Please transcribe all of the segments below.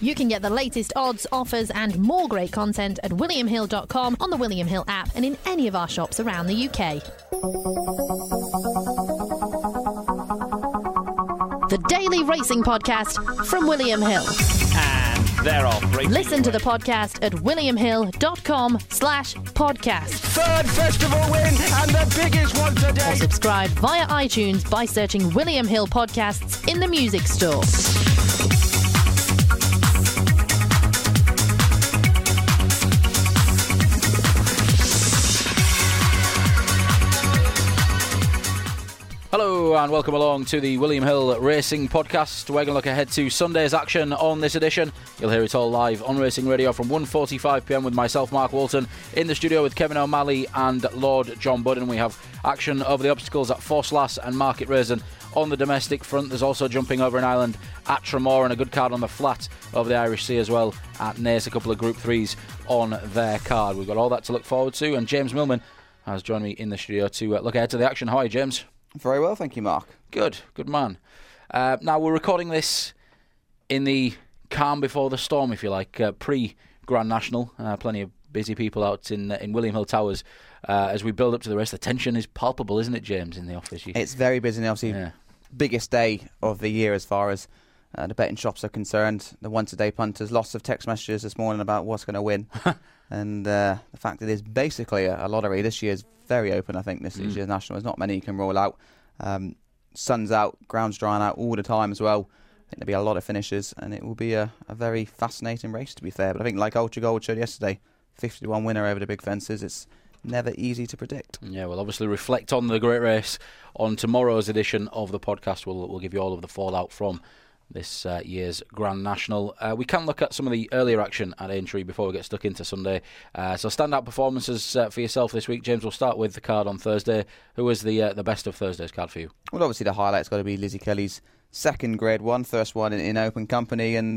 You can get the latest odds, offers and more great content at williamhill.com, on the William Hill app and in any of our shops around the UK. The Daily Racing Podcast from William Hill. And they're off. Listen to the podcast at williamhill.com/podcast. Third festival win and the biggest one today. Or subscribe via iTunes by searching William Hill Podcasts in the music store. Hello and welcome along to the William Hill Racing Podcast. We're going to look ahead to Sunday's action on this edition. You'll hear it all live on Racing Radio from 1:45pm with myself, Mark Walton, in the studio with Kevin O'Malley and Lord John Budden. We have action over the obstacles at Forslas and Market Rasen. On the domestic front, there's also jumping over an island at Tramore and a good card on the flat over the Irish Sea as well at Naas. A couple of Group 3s on their card. We've got all that to look forward to, and James Millman has joined me in the studio to look ahead to the action. How are you, James? Very well, thank you, Mark. Good man. Now, we're recording this in the calm before the storm, if you like, pre-Grand National. Plenty of busy people out in William Hill Towers as we build up to the race. The tension is palpable, isn't it, James, in the office? It's very busy, obviously. Biggest day of the year as far as the betting shops are concerned. The once-a-day punters, lots of text messages this morning about what's going to win. And the fact that it is basically a lottery. This year's very open, I think, this year's National. There's not many you can roll out. Sun's out, ground's drying out all the time as well. I think there'll be a lot of finishes, and it will be a very fascinating race, to be fair. But I think, like Ultra Gold showed yesterday, 50-1 winner over the big fences. It's never easy to predict. Yeah, we'll obviously reflect on the great race on tomorrow's edition of the podcast. We'll give you all of the fallout from this year's Grand National. We can look at some of the earlier action at Aintree before we get stuck into Sunday. So standout performances for yourself this week. James, we'll start with the card on Thursday. Who was the best of Thursday's card for you? Well, obviously the highlight's got to be Lizzie Kelly's second Grade 1, first one in open company. And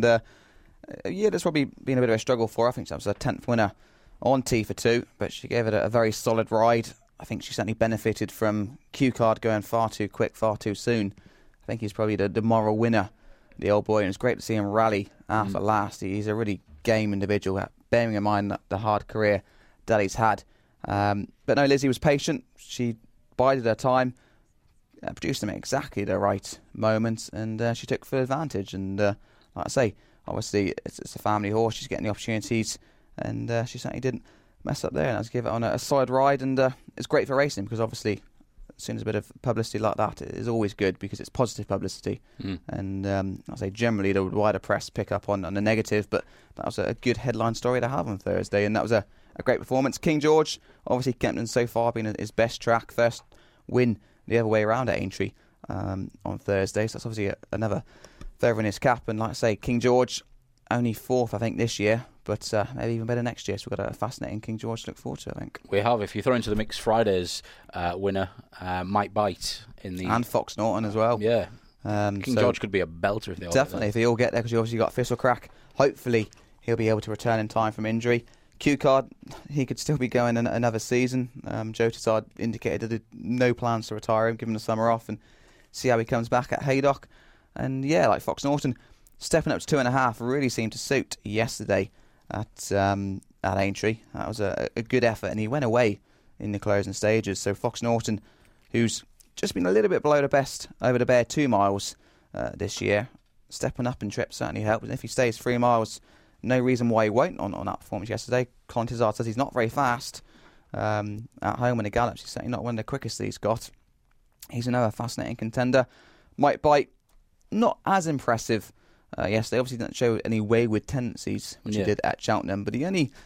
that's probably been a bit of a struggle for her. I think that was her 10th winner on T for 2, but she gave it a very solid ride. I think she certainly benefited from Q-Card going far too quick, far too soon. I think he's probably the moral winner, the old boy, and it's great to see him rally after last. He's a really game individual, bearing in mind the hard career that he's had. But no, Lizzie was patient. She bided her time, produced them at exactly the right moments, and she took full advantage. And like I say, obviously it's a family horse. She's getting the opportunities, and she certainly didn't mess up there. And I was give it on a solid ride, and it's great for racing because obviously, as soon as a bit of publicity like that is always good because it's positive publicity. And I'll say generally the wider press pick up on the negative, but that was a good headline story to have on Thursday, and that was a great performance. King George, obviously Kempton so far been his best track, first win the other way around at Aintree on Thursday, so that's obviously another feather in his cap. And like I say, King George only 4th I think this year, but maybe even better next year. So we've got a fascinating King George to look forward to, I think. We have. If you throw into the mix Friday's winner, Might Bite and Fox Norton as well. Yeah. King George could be a belter if they all definitely, if they all get there, because you obviously got Thistlecrack. Hopefully he'll be able to return in time from injury. Q-Card, he could still be going another season. Joe Tassard indicated that he had no plans to retire him, give him the summer off and see how he comes back at Haydock. And yeah, like Fox Norton, stepping up to 2.5 really seemed to suit yesterday at Aintree. That was a good effort, and he went away in the closing stages. So Fox Norton, who's just been a little bit below the best over the bare 2 miles this year, stepping up in trips certainly helped. And if he stays 3 miles, no reason why he won't on that performance yesterday. Colin Tizard says he's not very fast at home in the gallops. He's certainly not one of the quickest that he's got. He's another fascinating contender. Might Bite, not as impressive yesterday. Obviously didn't show any wayward tendencies, which he did at Cheltenham, but he only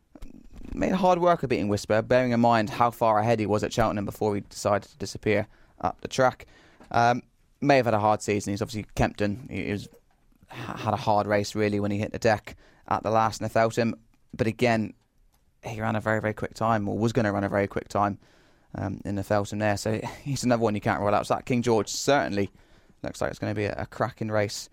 made hard work of beating Whisper, bearing in mind how far ahead he was at Cheltenham before he decided to disappear up the track. May have had a hard season. He's obviously Kempton. Had a hard race really when he hit the deck at the last, and I felt him. But again, he ran a very, very quick time, or was going to run a very quick time in the Feltham there. So he's another one you can't rule out. So that King George certainly looks like it's going to be a cracking race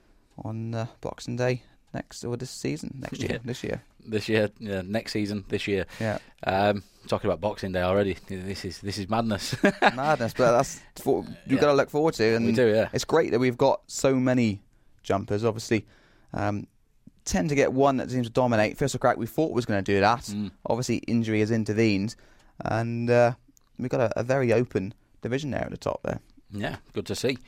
on Boxing Day next year. Next season, this year. Yeah. Talking about Boxing Day already. This is madness. Madness, but that's what you've got to look forward to. And we do, yeah. It's great that we've got so many jumpers. Obviously, tend to get one that seems to dominate. Thistle Crack, we thought was going to do that. Obviously, injury has intervened, and we've got a very open division there at the top there. Yeah, good to see.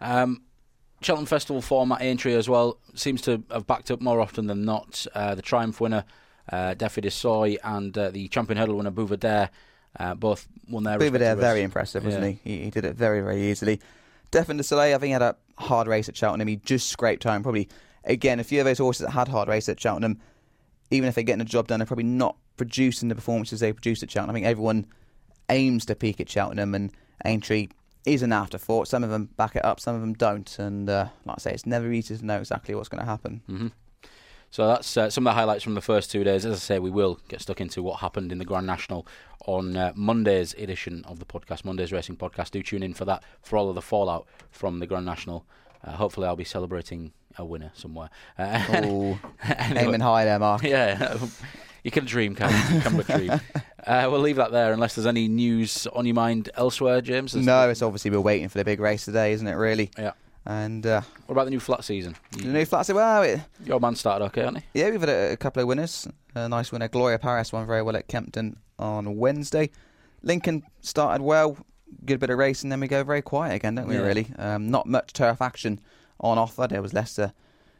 Cheltenham Festival form at Aintree as well seems to have backed up more often than not. The Triumph winner, Defi de Soy, and the champion hurdle winner, Bouvardere, both won their respective Bouvardere, very races. impressive, wasn't he? He did it very, very easily. Defi de Soleil, I think, had a hard race at Cheltenham. He just scraped home. Probably, again, a few of those horses that had hard races at Cheltenham, even if they're getting the job done, they're probably not producing the performances they produced at Cheltenham. I think everyone aims to peak at Cheltenham, and Aintree is an afterthought. Some of them back it up, some of them don't. And like I say, it's never easy to know exactly what's going to happen. Mm-hmm. So that's some of the highlights from the first 2 days. As I say, we will get stuck into what happened in the Grand National on Monday's edition of the podcast, Monday's Racing Podcast. Do tune in for that, for all of the fallout from the Grand National. Hopefully I'll be celebrating a winner somewhere. Anyway. Aiming high there, Mark. Yeah, you can dream, can't you? You can but dream. We'll leave that there unless there's any news on your mind elsewhere, James. No, it's obviously we're waiting for the big race today, isn't it, really? Yeah. And what about the new flat season? The new flat season, well... Your man started okay, hasn't he? Yeah, we've had a couple of winners. A nice winner, Gloria Paris, won very well at Kempton on Wednesday. Lincoln started well, good bit of racing, then we go very quiet again, don't we, really? Not much turf action on offer. There was Leicester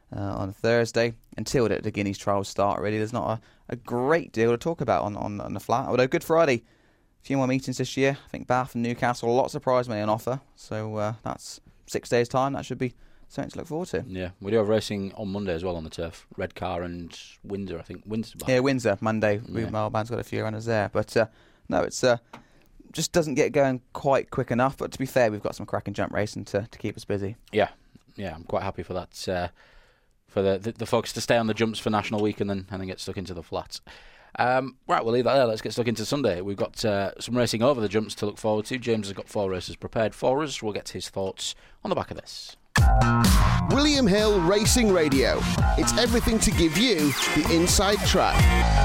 on Thursday. Until the Guineas trials start, really, there's not a great deal to talk about on the flat. Although Good Friday, a few more meetings this year. I think Bath and Newcastle, lots of prize money on offer. So that's 6 days' time. That should be something to look forward to. Yeah, we do have racing on Monday as well on the turf. Redcar and Windsor, I think. Windsor's back. Yeah, Windsor, Monday. Marlban's got a few runners there. But no, it's just doesn't get going quite quick enough. But to be fair, we've got some cracking jump racing to keep us busy. Yeah, I'm quite happy for that. For the folks to stay on the jumps for National Week and then get stuck into the flats. Right, we'll leave that there. Let's get stuck into Sunday. We've got some racing over the jumps to look forward to. James has got 4 races prepared for us. We'll get his thoughts on the back of this. William Hill Racing Radio. It's everything to give you the inside track.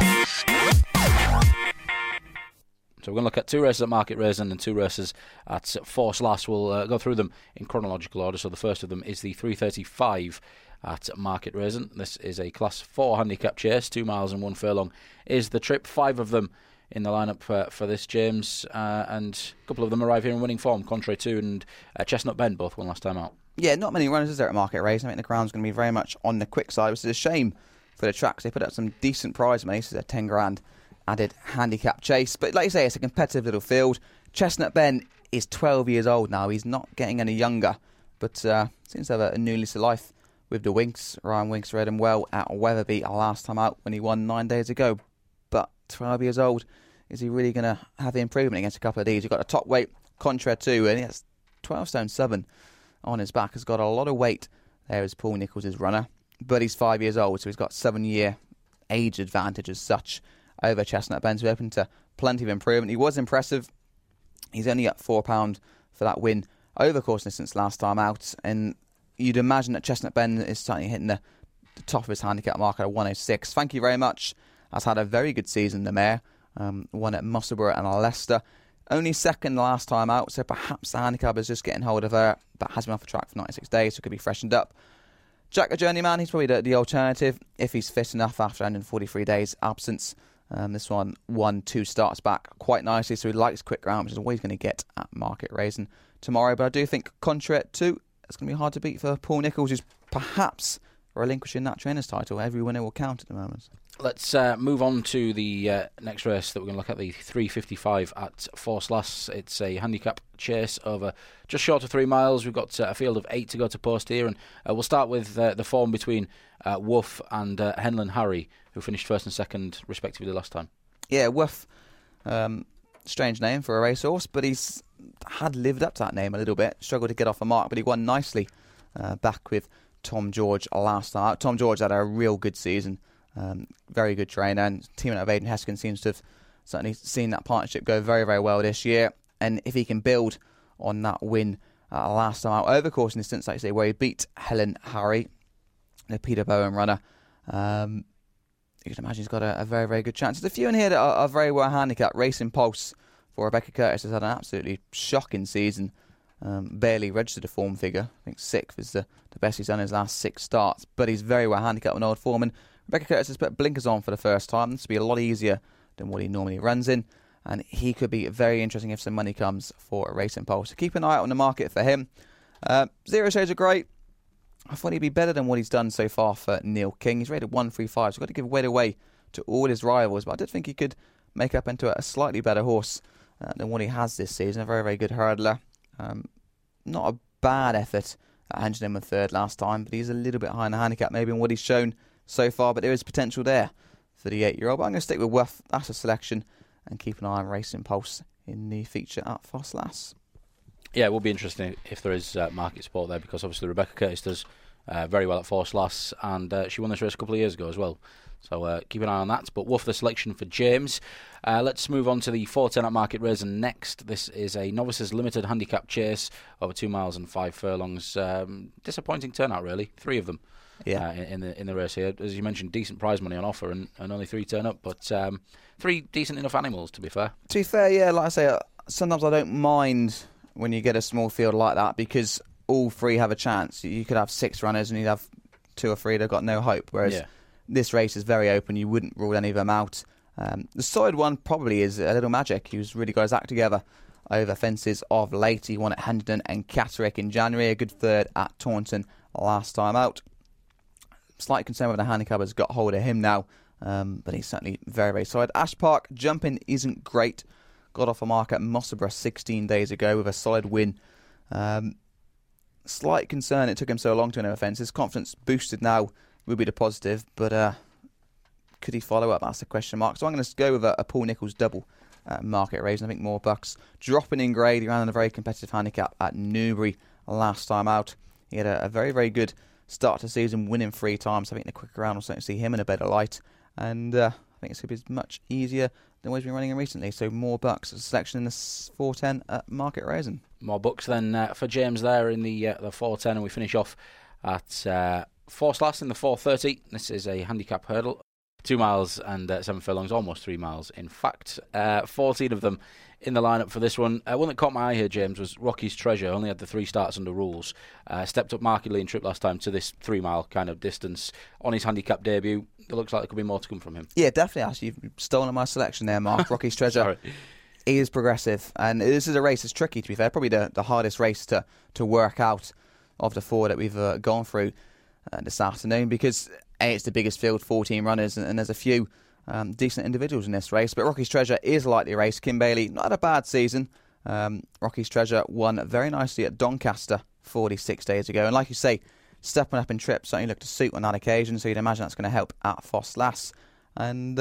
So we're going to look at 2 races at Market Rasen and 2 races at Force Lass. We'll go through them in chronological order. So the first of them is the 3:35 at Market Rasen. This is a Class 4 handicap chase. 2 miles and 1 furlong is the trip. 5 of them in the lineup for this, James. And a couple of them arrive here in winning form. Contrary 2 and Chestnut Bend both won last time out. Yeah, not many runners is there at Market Rasen. I think the ground's going to be very much on the quick side, which is a shame for the tracks. They put up some decent prize money. This is a 10 grand added handicap chase. But like you say, it's a competitive little field. Chestnut Bend is 12 years old now. He's not getting any younger, but seems to have a new lease of life with the Winks. Ryan Winks read him well at Weatherby last time out when he won 9 days ago. But 12 years old, is he really going to have the improvement against a couple of these? You've got a top weight, Contra 2, and he has 12 stone 7 on his back. Has got a lot of weight there as Paul Nicholls' his runner. But he's 5 years old, so he's got 7-year age advantage as such over Chestnut Bend. So we're open to plenty of improvement. He was impressive. He's only at £4 for that win over course distance last time out. And you'd imagine that Chestnut Bend is certainly hitting the top of his handicap mark at 106. Thank you very much. Has had a very good season, the mare. Won at Musselburgh and Leicester. Only second last time out, so perhaps the handicap is just getting hold of her, but has been off the track for 96 days, so could be freshened up. Jack the Journeyman, he's probably the alternative if he's fit enough after 143 days absence. This one won 2 starts back quite nicely, so he likes quick ground, which is always going to get at Market Rasen tomorrow. But I do think Contra 2, it's going to be hard to beat for Paul Nicholls, who's perhaps relinquishing that trainer's title. Every winner will count at the moment. Let's move on to the next race that we're going to look at, the 3:55 at Force Lass. It's a handicap chase over just short of 3 miles. We've got a field of 8 to go to post here, and we'll start with the form between Woof and Henlon Harry, who finished first and second respectively last time. Yeah, Woof, strange name for a racehorse, but he's had lived up to that name a little bit. Struggled to get off the mark, but he won nicely back with Tom George last time out. Tom George had a real good season. Very good trainer, and teaming up with Aidan Heskin seems to have certainly seen that partnership go very, very well this year. And if he can build on that win last time out over course distance, like I say, where he beat Henlon Harry, the Peter Bowen runner, you can imagine he's got a very, very good chance. There's a few in here that are very well handicapped. Racing Pulse for Rebecca Curtis has had an absolutely shocking season Barely registered a form figure. I think 6th is the best he's done in his last 6 starts, but he's very well handicapped with Old Form. And Rebecca Curtis has put blinkers on for the first time. This will be a lot easier than what he normally runs in, and he could be very interesting if some money comes for a Racing Pulse. So keep an eye out on the market for him. Zero Shades are great. I thought he'd be better than what he's done so far for Neil King. He's rated 135, so I've got to give weight away to all his rivals, but I did think he could make up into a slightly better horse than what he has this season. A very, very good hurdler. Not a bad effort at Hedgeham in 3rd last time, but he's a little bit high in the handicap maybe in what he's shown so far, but there is potential there for the 8-year-old. But I'm going to stick with Worth. That's a selection, and keep an eye on Racing Pulse in the feature at Foss Lass. Yeah, it will be interesting if there is market support there, because obviously Rebecca Curtis does very well at Foss Lass, and she won this race a couple of years ago as well. So keep an eye on that. But Wolf, the selection for James. Let's move on to the 410 at Market Raisin next. This is a novices limited handicap chase over 2 miles and 5 furlongs. Disappointing turnout, really. 3 of them in the race here. As you mentioned, decent prize money on offer, and only 3 turn up. But 3 decent enough animals, to be fair. To be fair, yeah, like I say, sometimes I don't mind when you get a small field like that, because all 3 have a chance. You could have 6 runners and you'd have 2 or 3 that have got no hope, whereas this race is very open. You wouldn't rule any of them out. The solid one probably is A Little Magic, who's really got his act together over fences of late. He won at Hendon and Catterick in January, a good 3rd at Taunton last time out. Slight concern whether the handicap has got hold of him now, but he's certainly very, very solid. Ash Park, jumping isn't great. Got off a mark at Mossaborough 16 days ago with a solid win. Slight concern it took him so long to win over fences. Confidence boosted now would be the positive, but could he follow up? That's the question mark. So I'm going to go with a Paul Nicholls double Market Raisin. I think more bucks. Dropping in grade, he ran in a very competitive handicap at Newbury last time out. He had a very, very good start to the season, winning 3 times. I think the quicker round will certainly see him in a better light, and I think it's going to be much easier than what he's been running in recently. So more bucks. A selection in the 410 at Market Raisin. More bucks then for James there in the 410, and we finish off at Foss Lass in the 430. This is a handicap hurdle. 2 miles and 7 furlongs, almost 3 miles in fact. 14 of them in the lineup for this one. One that caught my eye here, James, was Rocky's Treasure. Only had the 3 starts under rules. Stepped up markedly in trip last time to this 3 mile kind of distance on his handicap debut. It looks like there could be more to come from him. Yeah, definitely. Actually, you've stolen my selection there, Mark. Rocky's Treasure. Sorry. He is progressive, and this is a race that's tricky, to be fair. Probably the hardest race to work out of the 4 that we've gone through this afternoon, because it's the biggest field, 14 runners, and there's a few decent individuals in this race. But Rocky's Treasure is a likely race. Kim Bailey, not had a bad season. Rocky's Treasure won very nicely at Doncaster 46 days ago, and like you say, stepping up in trip certainly looked to suit on that occasion, so you'd imagine that's going to help at Foss Lass. And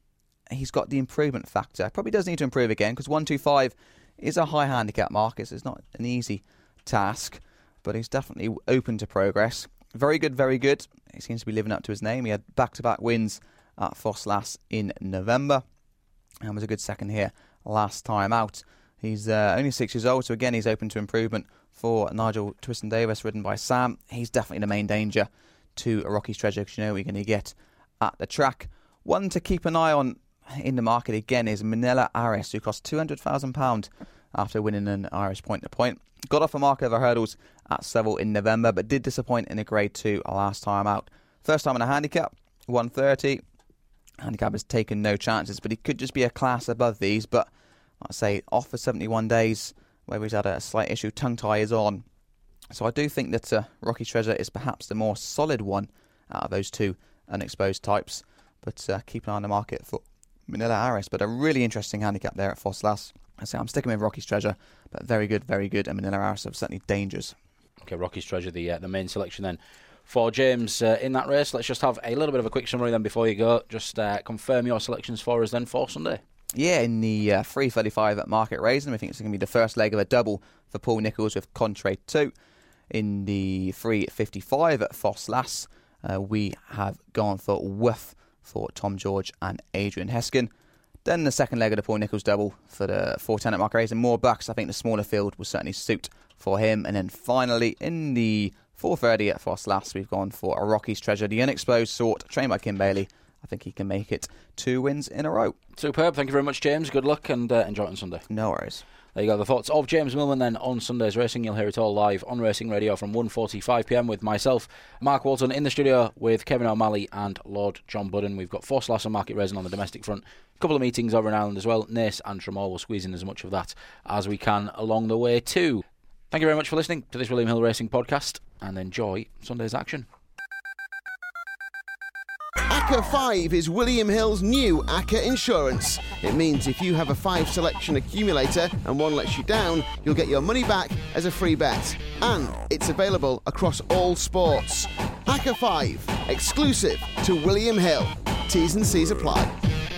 he's got the improvement factor. Probably does need to improve again, because 125 is a high handicap mark. It's not an easy task, but he's definitely open to progress. Very good, very good. He seems to be living up to his name. He had back-to-back wins at Foss Lass in November, and was a good second here last time out. He's only 6 years old, so again he's open to improvement for Nigel Twiston-Davis, ridden by Sam. He's definitely the main danger to a Rocky's Treasure, because you know what you're going to get at the track. One to keep an eye on in the market again is Manila Aris, who cost £200,000 after winning an Irish point-to-point. Got off a mark over hurdles at Seville in November, but did disappoint in a Grade 2 last time out. First time in a handicap, 130. Handicap has taken no chances, but he could just be a class above these. But like I say, off for 71 days, where he's had a slight issue, tongue tie is on. So I do think that Rocky's Treasure is perhaps the more solid one out of those 2 unexposed types. But keep an eye on the market for Manila Aris. But a really interesting handicap there at Foss Lass. I say I'm sticking with Rocky's Treasure, but very good, and Manila Aris are certainly dangers. Okay, Rocky's Treasure, the main selection then for James in that race. Let's just have a little bit of a quick summary then before you go. Just confirm your selections for us then for Sunday. Yeah, in the 335 at Market Raisin, we think it's going to be the first leg of a double for Paul Nicholls with Contrae 2. In the 355 at Foss Lass, we have gone for Woof for Tom George and Adrian Heskin. Then the second leg of the Paul Nicholls double for the 410 at Market Raisin. More bucks. I think the smaller field will certainly suit for him. And then finally, in the 430 at Foss Lass, we've gone for a Rocky's Treasure, the unexposed sort, trained by Kim Bailey. I think he can make it 2 wins in a row. Superb. Thank you very much, James. Good luck, and enjoy it on Sunday. No worries. There you go, the thoughts of James Millman then on Sunday's racing. You'll hear it all live on Racing Radio from 1:45pm with myself, Mark Walton, in the studio with Kevin O'Malley and Lord John Budden. We've got Force and Market Racing on the domestic front. A couple of meetings over in Ireland as well. Naas and Tramore will squeeze in as much of that as we can along the way too. Thank you very much for listening to this William Hill Racing podcast, and enjoy Sunday's action. ACCA 5 is William Hill's new ACCA insurance. It means if you have a 5 selection accumulator and one lets you down, you'll get your money back as a free bet. And it's available across all sports. ACCA 5, exclusive to William Hill. T's and C's apply.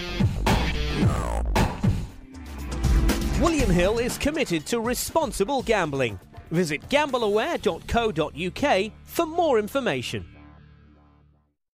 William Hill is committed to responsible gambling. Visit gambleaware.co.uk for more information.